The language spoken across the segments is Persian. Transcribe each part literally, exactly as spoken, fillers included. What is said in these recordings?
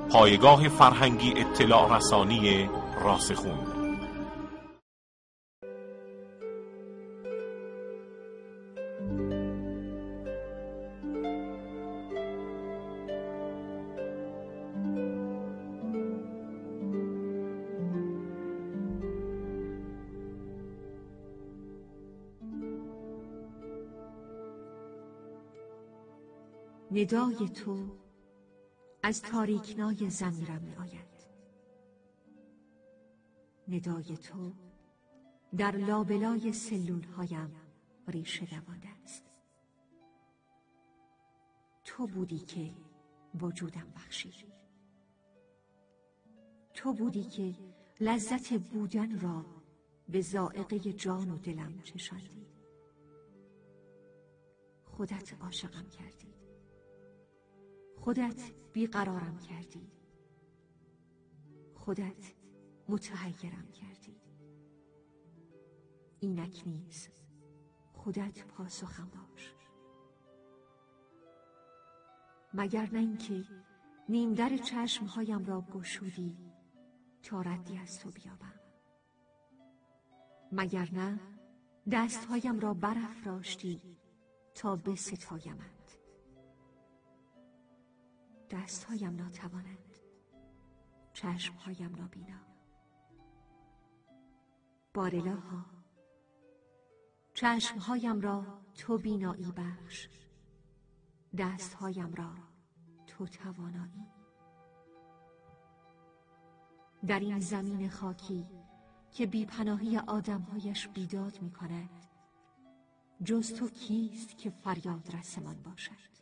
پایگاه فرهنگی اطلاع رسانی راسخون. ندای تو از تاریکنای ضمیرم می آید. ندای تو در لابلای سلول هایم ریشه دوانده است. تو بودی که وجودم بخشیدی. تو بودی که لذت بودن را به ذائقه جان و دلم چشاندی. خودت عاشقم کردی. خودت بیقرارم کردی. خودت متحیرم کردی. اینک نیز خودت پاسخم باش. مگر نه اینکه نیم در چشمهایم را گشودی تا ردی از تو بیابم. مگر نه دستهایم را برافراشتی تا بستایمت. دستهایم ناتوانند، چشمهایم نابینا. بارالها، چشمهایم را تو بینایی بخش، دستهایم را تو توانایی. در این زمین خاکی که بی‌پناهی آدمهایش بیداد می کند، جز تو کیست که فریاد رسمان باشد؟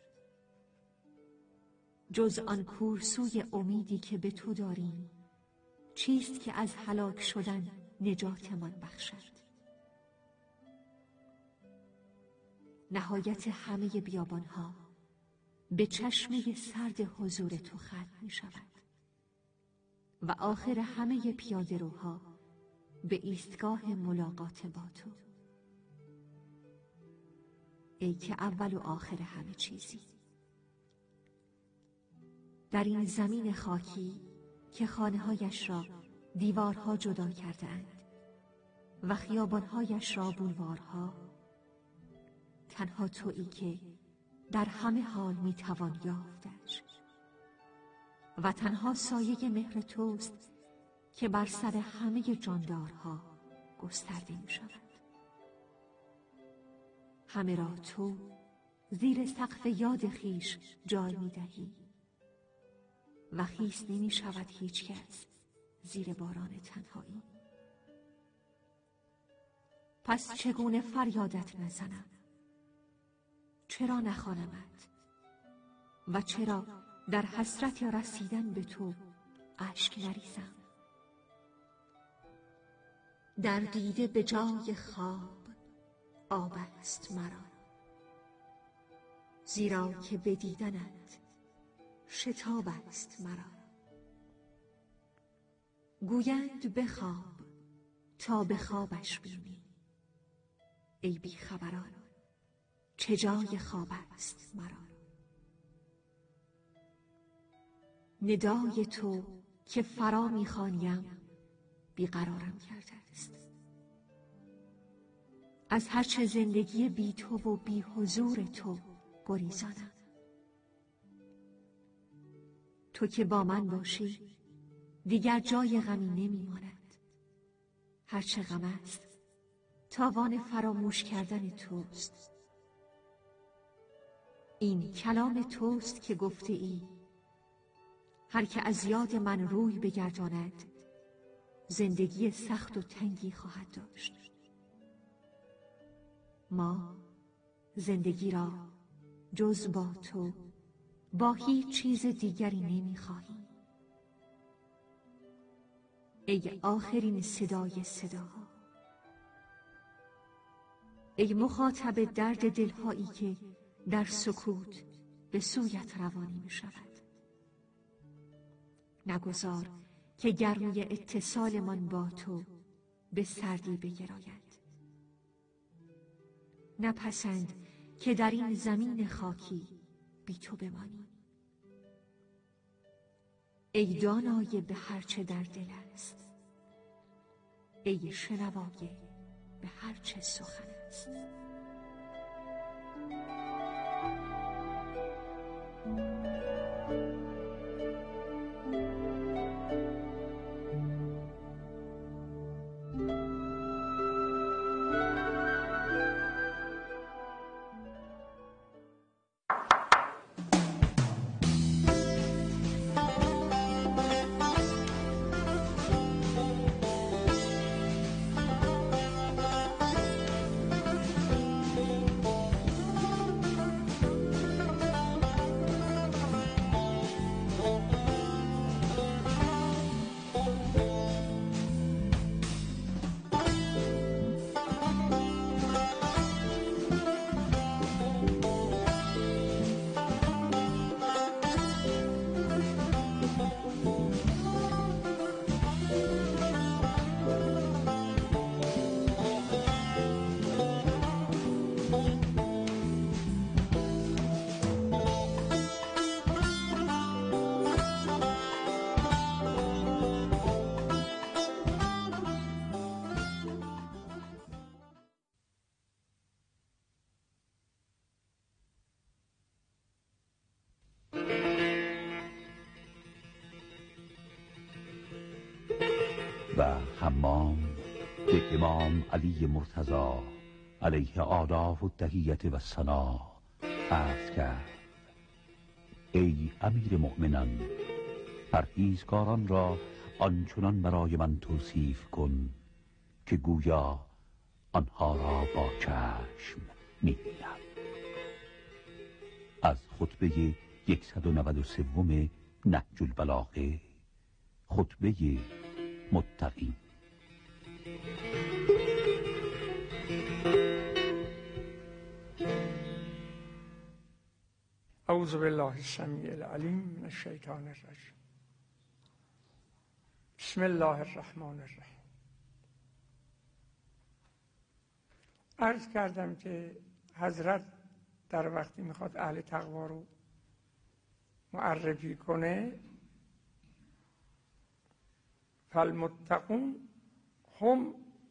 جز آن کورسوی امیدی که به تو داریم، چیست که از هلاک شدن نجاتمان بخشد؟ نهایت همه بیابانها به چشمه سرد حضور تو ختم می شود و آخر همه پیاده روها به ایستگاه ملاقات با تو. ای که اول و آخر همه چیزی. در این زمین خاکی که خانه‌هایش را دیوارها جدا کرده اند و خیابان‌هایش را بولوارها، تنها تویی که در همه حال میتوان یافتش و تنها سایه مهر توست که بر سر همه جاندارها گسترده می شود. همه را تو زیر سقف یاد خیش جای می دهی و خیس نمی شود هیچ کس زیر باران تنهایی. پس چگونه فریادت نزنم؟ چرا نخوانمت؟ و چرا در حسرت رسیدن به تو اشک نریزم؟ در دیده به جای خواب آب است مرا، زیرا که به دیدنت شتاب است مرا. گویند بخواب تا به خوابش بینی، ای بی خبران چه جای خواب است مرا. ندای تو که فرا میخوانیم بیقرارم کرده است. از هرچه زندگی بی تو و بی حضور تو گریزانم. تو که با من باشی دیگر جای غمی نمیماند. هرچه غم است تاوان فراموش کردن توست. این کلام توست که گفته ای هر که از یاد من روی بگرداند زندگی سخت و تنگی خواهد داشت. ما زندگی را جز با تو با هیچ چیز دیگری نمیخواهیم. ای آخرین صدای صداها، ای مخاطب درد دلهایی که در سکوت به سویت روانی می شود، نگذار که گرمی اتصال من با تو به سردی بگراید. نپسند که در این زمین خاکی بی تو بمانی. ای دانای به هرچه در دل است، ای شنوای به هرچه سخن است. و حمام به امام علی مرتضی علیه آلاف و تحیت و ثنا عرض کرد: ای امیر مؤمنان، پرهیزکاران را آنچنان برای من توصیف کن که گویا آنها را با چشم می‌بینم. از خطبه صد و نود و سه نهج البلاغه، خطبه متقین. اعوذ بالله السمیع العلیم من الشیطان الرجیم. بسم الله الرحمن الرحیم. عرض کردم که حضرت در وقتی میخواد اهل تقوا رو معرفی کنه، فالمتقون هم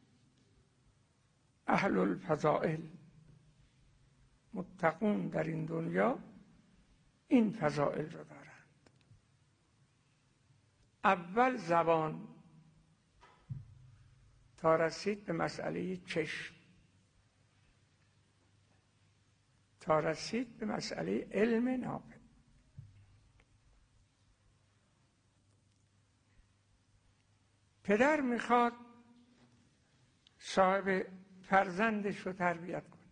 اهل الفضائل، متقون در این دنیا این فضائل رو دارند. اول زبان تا رسید به مسئله چشم، تا رسید به مسئله علم نافع. پدر میخواد صاحب فرزندش رو تربیت کنه،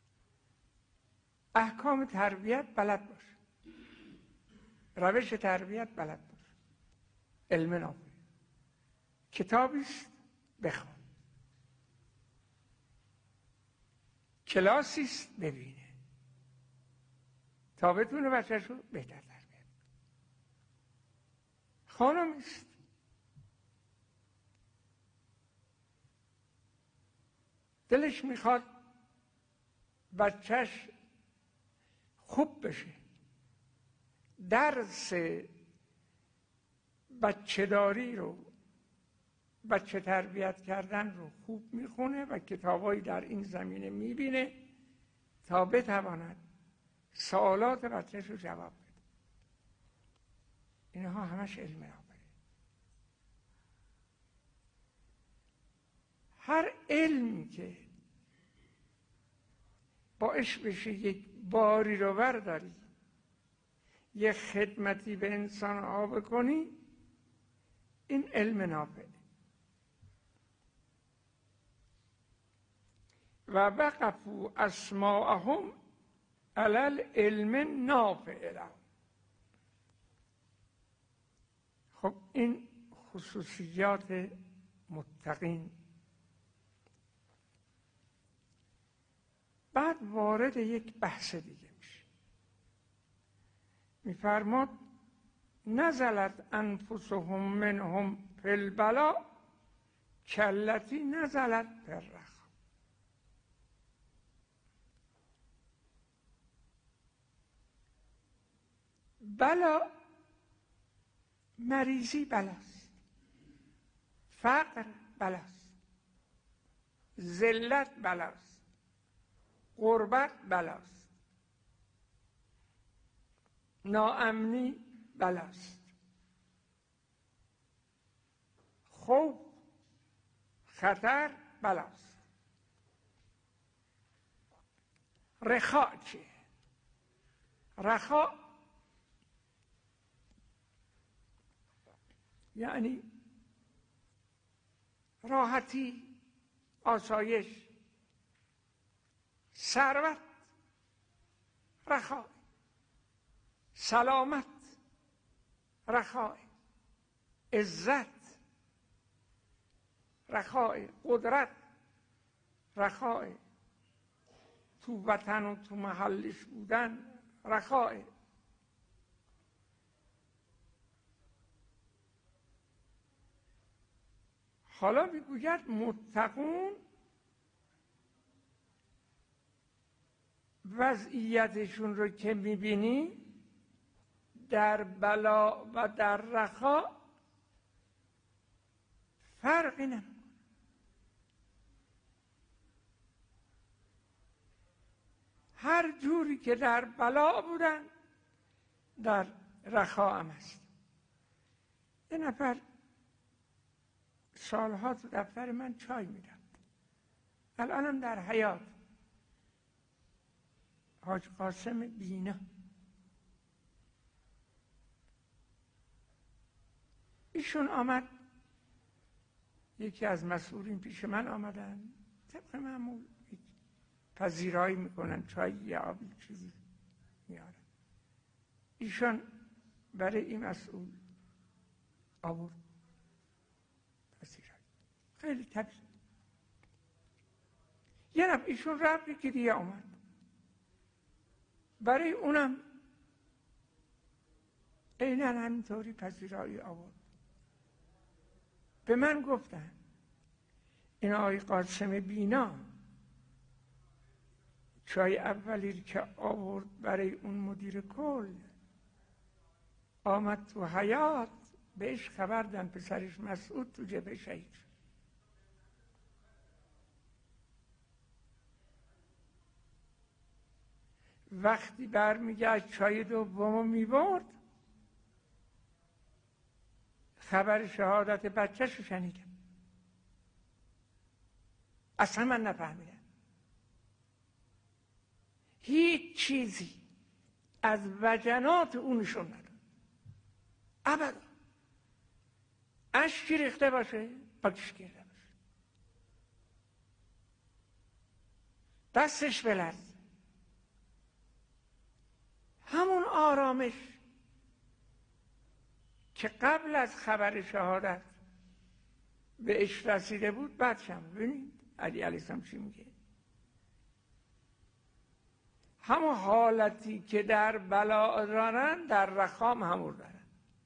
احکام تربیت بلد باشه، روش تربیت بلد باشه، علم نافع. کتابی است بخوان، کلاسی است ببینه تا بتونه بچه‌ش رو بهتر تربیت. خانم است دلش میخواد بچهش خوب بشه، درس بچه داری رو، بچه تربیت کردن رو خوب میخونه و کتابایی در این زمینه میبینه تا بتواند سوالات بچهش رو جواب بده. اینها همش علم نافعه. هر علمی که باعث بشه یک باری رو برداری، یک خدمتی به انسان ها بکنی، این علم نافع. و وقفوا اسماءهم علی العلم نافع لهم. خب این خصوصیات متقین. بعد وارد یک بحث دیگه میشه، میفرماد نزلت انفسهم منهم فی البلا کلتی نزلت فی الرخا. بلا مریضی بلاست، فقر بلاست، ذلت بلاست، غربت بلاست، ناامنی بلاست، خوف، خطر بلاست. رخاء چیه؟ رخاء یعنی راحتی، آسایش، ثروت، رخاء، سلامت، رخاء، عزت، رخاء، قدرت، رخاء، تو وطن و تو محلش بودن، رخاء. حالا میگوید متقون وضعیتشون رو که میبینی در بلا و در رخا فرقی نمیکنه. هر جوری که در بلا بودن در رخا هم هست. یه نفر سالها تو دفتر من چای میدم، الانم در حیات، حاج قاسم بینا، ایشون آمد، یکی از مسئولین پیش من آمدن، طبق معمول پذیرایی میکنن، چای یا آبی چیزی میارن. ایشون برای این مسئول آورد پذیرایی، خیلی طبیعی. یه نفر ایشون رفت، یکی دیگه آمد، برای اونم عیناً همینطوری پذیرایی آورد. به من گفتن این آقای قاسم بینا چای اولی که آورد برای اون مدیر کل، آمد تو حیات، بهش خبر دادن پسرش مسعود تو جبهه شهید شد. وقتی برمیگشت چای دومو میبرد، خبر شهادت بچه‌ش رو شنیدم. اصلا من نفهمیدم هیچ چیزی از وجنات اون نشون نداد، ابدا. اشکی ریخته باشه، پاکش کرده باشه، دستش بلرزه، همون آرامش که قبل از خبر شهادت به اش رسیده بود بعدش هم. ببینید علی علیه السلام چی میگه؟ همون حالتی که در بلا دارن در رخام همون دارن،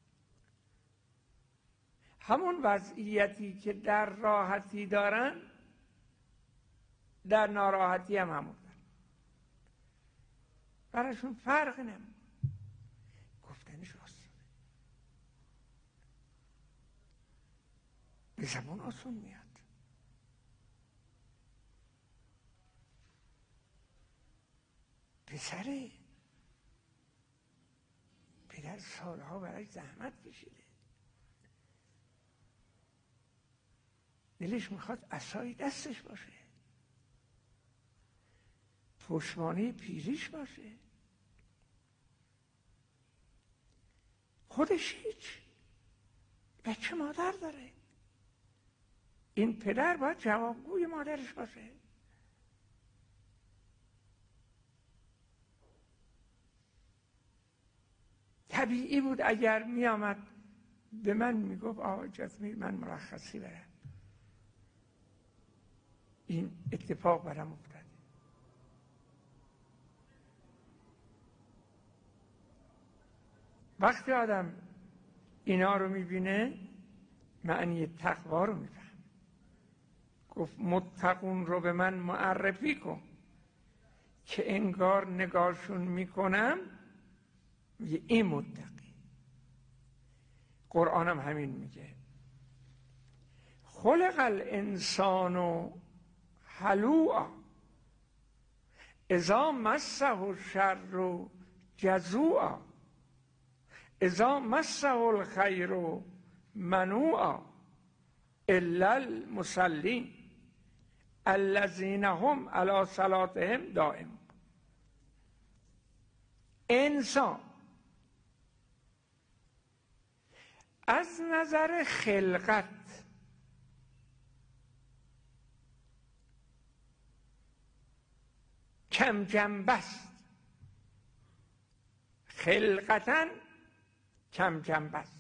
همون وضعیتی که در راحتی دارن در ناراحتی هم همون دارن، براشون فرق نمیکنه. گفتنش آسونه، به زبان آسون میاد. پسره پدر سالها برای زحمت کشیده، دلش میخواد عصای دستش باشه، پشتوانه پیریش باشه، خودش هیچ، بچه مادر داره. این پدر باید جوابگوی مادرش باشه. طبیعی بود اگر می آمد به من می گفت آقا جزمیر من مرخصی برم، این اتفاق برام افتاده. وقتی آدم اینا رو می بینه معنی تقوا رو می فهمه. گفت متقون رو به من معرفی کن که انگار نگاهشون می کنم، این متقی. قرآن هم همین میگه. خلق الانسان هلوعا اذا مسه الشر جزوعا اذا مسه الخیر منوعا الا المصلین الذین هم علی صلاتهم دائم. انسان از نظر خلقت کم جنبه است، خلقتاً کم جنبه است.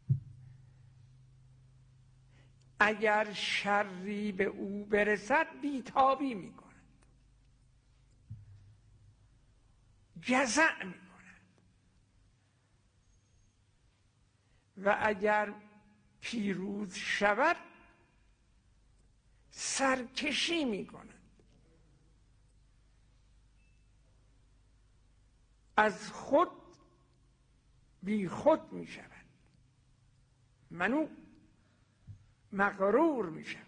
اگر شری به او برسد بیتابی می کند، جزع می کند، و اگر پیروز شود سرکشی می کند، از خود بی خود می شود، منو مغرور می شود.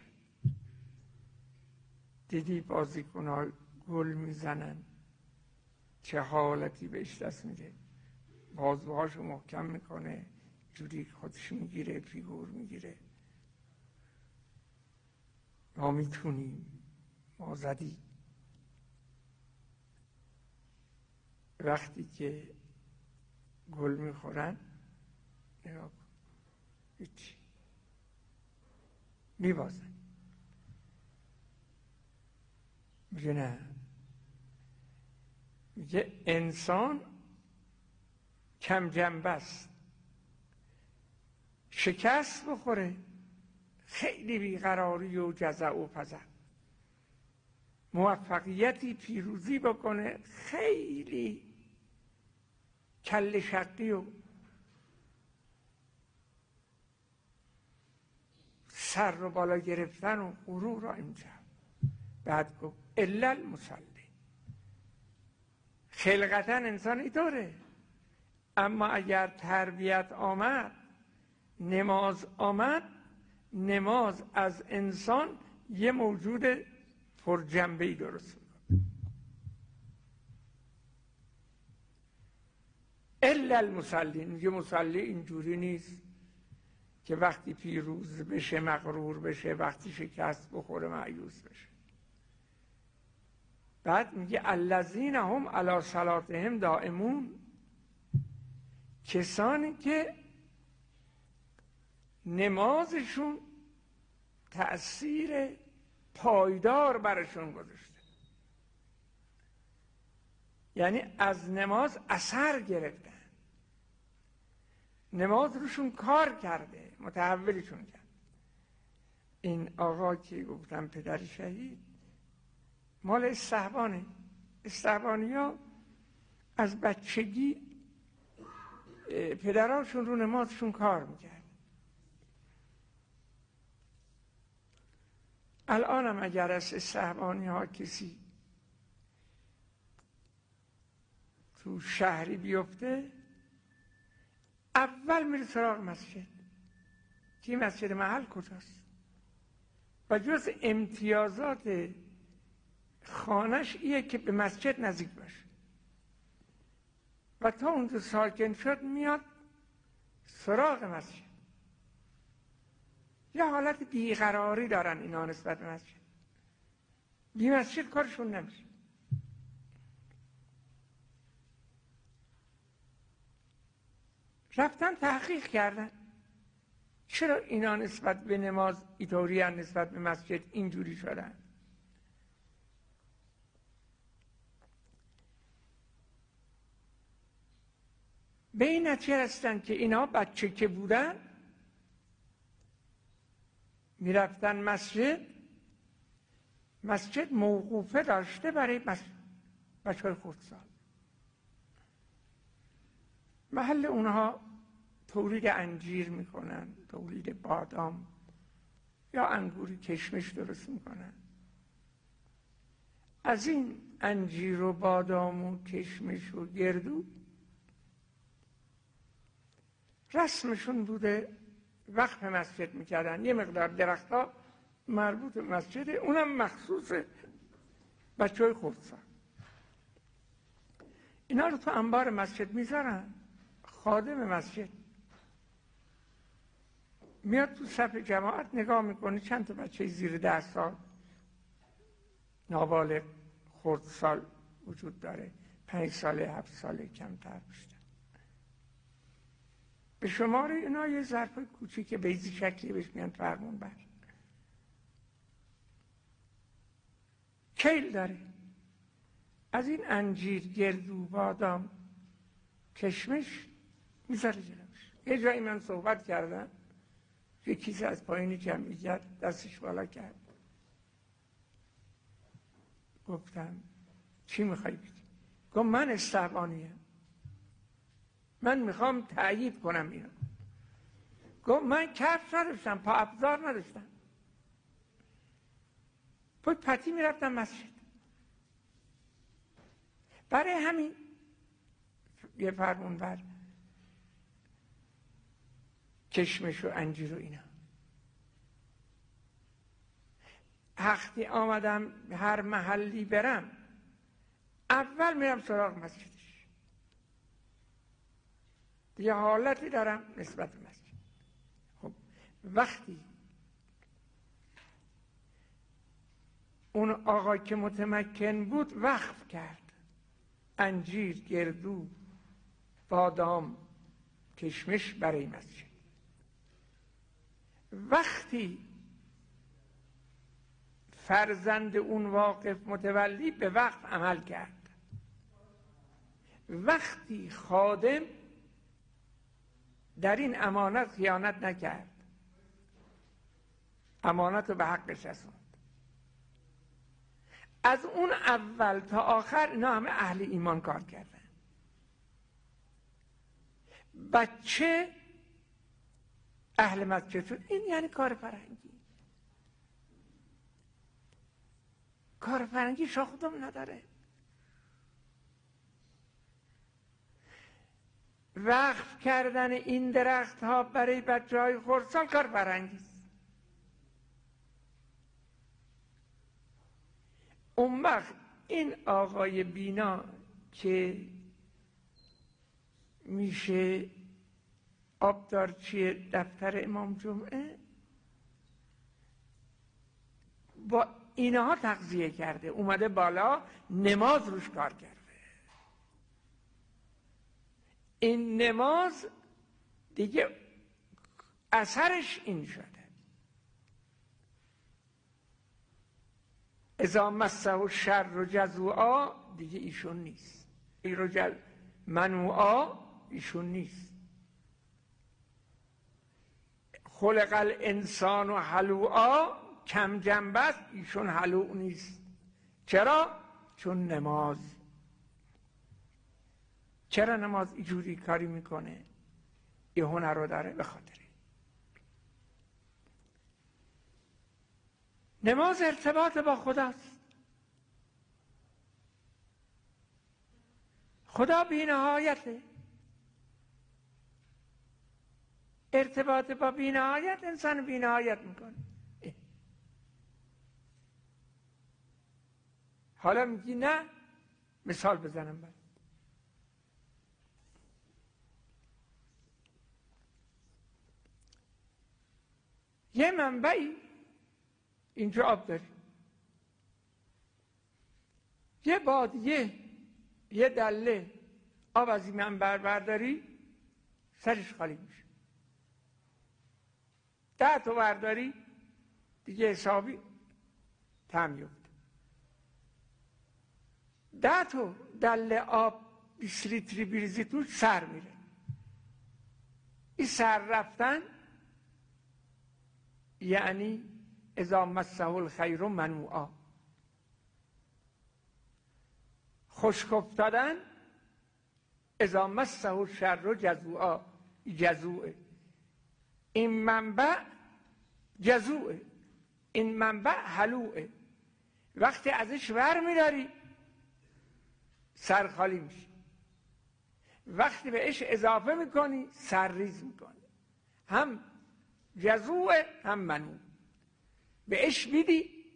دیدی بازیکن‌ها گل میزنن چه حالتی بهش دست میده، بازوهاشو محکم میکنه، جوری خودش میگیره، فیگور میگیره. ما میتونیم، ما زدی. وقتی که گل میخورن نگاه کن، هیچی، میبازن. میگه نه، میگه انسان کم جنبه است، شکست بخوره خیلی بیقراری و جزع و فزع، موفقیتی پیروزی بکنه خیلی کل شقی و سر رو بالا گرفتن و غرور را امجا. بعد گفت الا المصلی، خلقتا انسان اینطوره، اما اگر تربیت آمد، نماز آمد، نماز از انسان یه موجود پرجنبه‌ای درست میکنه. الا المصلی، میگه مصلی اینجوری نیست که وقتی پیروز بشه مغرور بشه، وقتی شکست بخوره مایوس بشه. بعد میگه الذین هم علی صلاتهم دائمون، کسانی که نمازشون تأثیر پایدار برشون گذاشته، یعنی از نماز اثر گرفتن، نماز روشون کار کرده، متحولشون کرد. این آقا که گفتم پدر شهید مال استحبانه. استحبانی ها از بچگی پدرانشون رو نمازشون کار میکرد. الان هم اگر از استحبانی ها کسی تو شهری بیفته، اول میره سراغ مسجد که مسجد محل کجاست، و جز امتیازات خانش ایه که به مسجد نزدیک باشه، و تا اونجا ساکن شد میاد سراغ مسجد. یه حالت بیقراری دارن اینا نسبت به مسجد، بی مسجد کارشون نمیشه. رفتن تحقیق کردن چرا اینا نسبت به نماز اینطوری هن، نسبت به مسجد اینجوری شدن. به این نتیجه رسیدن که اینا بچه که بودن میرفتن مسجد، مسجد موقوفه داشته برای بچه های خردسال. محل اونها تولید انجیر میکنن، تولید بادام یا انگوری کشمش درست میکنن. از این انجیر و بادام و کشمش و گردو رسمشون بوده وقف مسجد میکردن، یه مقدار درختها مربوط به مسجده، اونم مخصوص بچه های خردسال. اینا رو تو انبار مسجد میذارن. خادم مسجد میاد تو صف جماعت نگاه میکنه، چند تا بچه زیر ده سال نابالغ خردسال وجود داره، پنج ساله هفت ساله کمتر بیشتر. به شمار اینا یه ظرف کوچیک بیضی شکلی بهش میان فرمون بر کیل داره. از این انجیر، گردو، بادام، کشمش میذاره جلوش. یه جایی من صحبت کردم، یه کیسه از پایین جمعیت دستش بالا کرد. گفتم چی میخوایی بدی؟ گفت من استعبانیم، من میخوام تأیید کنم اینو. گفت من کفش نداشتم، پا ابزار نداشتم، پای پتی میرفتم مسجد. برای همین یه فرمون بر کشمش و انجیر و اینا. وقتی آمدم هر محلی برم اول میرم سراغ مسجدش. یه حالتی دارم نسبت به مسجد. خب وقتی اون آقای که متمکن بود وقف کرد انجیر، گردو، بادام، کشمش برای مسجد. وقتی فرزند اون واقف متولی به وقف عمل کرد، وقتی خادم در این امانت خیانت نکرد، امانت رو به حقش رسوند، از اون اول تا آخر اینا همه اهل ایمان کار کردن. بچه اهل مسجد شد. این یعنی کار فرهنگی. کار فرهنگی شاخدم نداره. وقف کردن این درخت ها برای بچه های خردسال کار فرهنگی است. اون وقت این آقای بینا که میشه آبدارچی دفتر امام جمعه، با اینها تغذیه کرده، اومده بالا نماز روش کار کرده. این نماز دیگه اثرش این شده. اذا مسه الشر جزوعا دیگه ایشون نیست، ایرجل منوعا ایشون نیست. خلق الانسان و حلوعا کم جنبه است، ایشون حلوع نیست. چرا؟ چون نماز. چرا نماز اینجوری کاری میکنه؟ یه هنر رو داره. به خاطر نماز ارتباط با خداست. خدا بی نهایته. ارتباط با بی نهایت انسان بی نهایت میکنه. حالا میگی نه، مثال بزنم برد. یه منبعی اینجا آب داری، یه بادیه، یه دله آب از این منبع برداری سرش خالی میشه. ده تا برداری دیگه حسابی تم یفت. ده تا دله آب بیست لیتری بریزی تو سر میره. این سر رفتن یعنی اذا مسه الخیر منوعا. خشک افتادن اذا مسه الشر جزوعا. جزوعه. این منبع جزوعه، این منبع حلوعه. وقتی ازش ور میداری سر خالی میشه. وقتی بهش اضافه میکنی سرریز میکنی، هم جزوع هم منوع. بهش میدی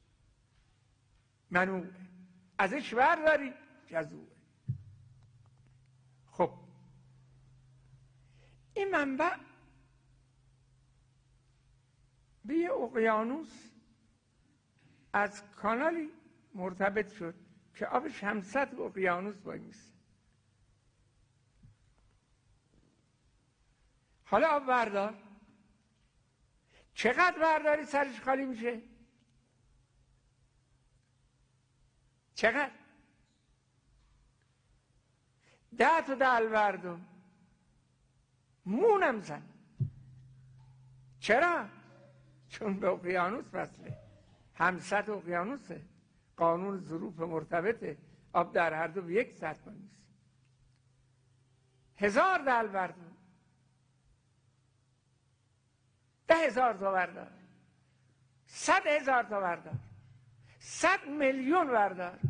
منوع، ازش برداری جزوع. خب این منبع به یه اقیانوس از کانالی مرتبط شد که آبش همصد اقیانوس وای میسه. حالا آب بردار، چقدر برداری سرش خالی میشه؟ چقدر؟ ده تا دل بردار، مونم زن. چرا؟ چون به اقیانوس وصله، همصد اقیانوسه، قانون ظروف مرتبطه، آب در هر دو به یک سطح نیست. هزار دل بردار، ده هزار تا بردار، صد هزار تا بردار، صد میلیون بردار،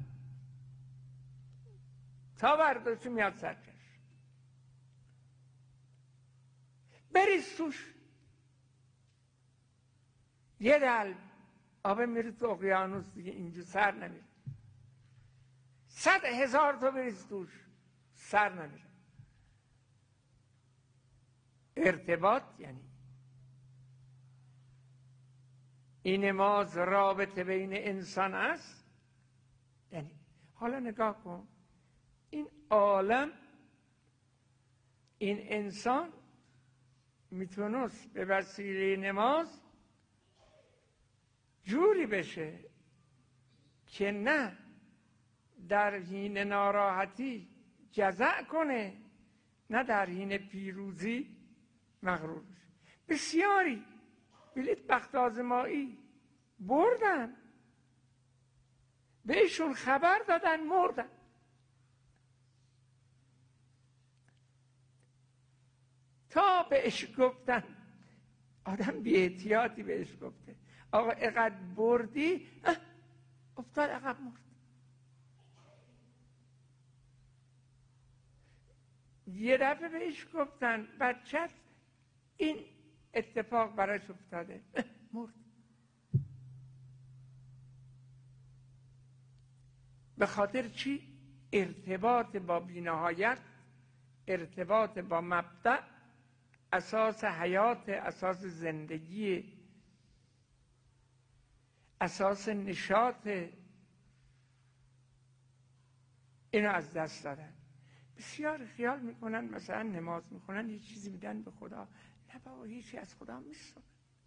تا برداشتی میاد سرکش، بریز توش. یه دل آب میره تو اقیانوس دیگه، اینجا سر نمیره. صد هزار تا بریز توش، سر نمیره. ارتباط یعنی این نماز رابطه بین انسان است. یعنی حالا نگاه کن، این عالم، این انسان میتونست به وسیله نماز جوری بشه که نه در حین ناراحتی جزع کنه، نه در حین پیروزی مغرور بشه. بسیاری بلیط بخت آزمایی بردن، بهشون خبر دادن مردن. تا بهش گفتن، آدم بی احتیاطی بهش گفته آقا اقدر بردی، افتاد عقب مرد. یه دفعه بهش گفتن بچت این اتفاق براش افتاده، مرد. به خاطر چی؟ ارتباط با بی‌نهایت، ارتباط با مبدأ، اساس حیات، اساس زندگی، اساس نشاط، اینو از دست دادن. بسیار خیال میکنن مثلا نماز میخونن یه چیزی میدن به خدا، نه بابا، هیچی از خدا میسونه.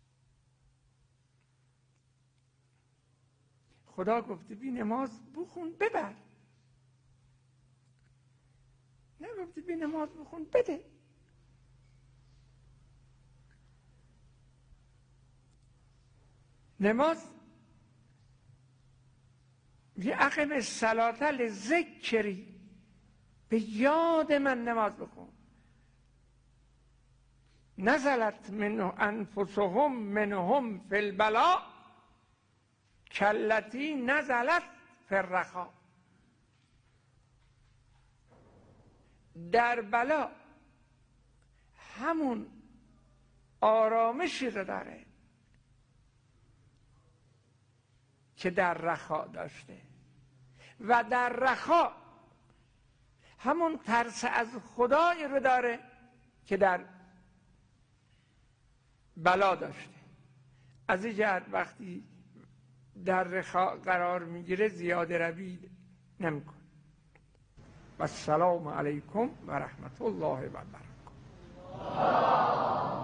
خدا گفته بی نماز بخون ببر، نه گفته بی نماز بخون بده. نماز یه اقم الصلاة لذکری، به یاد من نماز بخون. نزلت من انفسهم منهم فی البلاء کلتی نزلت فی الرخاء. در بلا همون آرامشی رو داره که در رخا داشته، و در رخا همون ترس از خدای رو داره که در بلا داشته. از این جهت وقتی در رخا قرار میگیره زیاده روی نمیکنه. و السلام علیکم و رحمت الله و برکاته.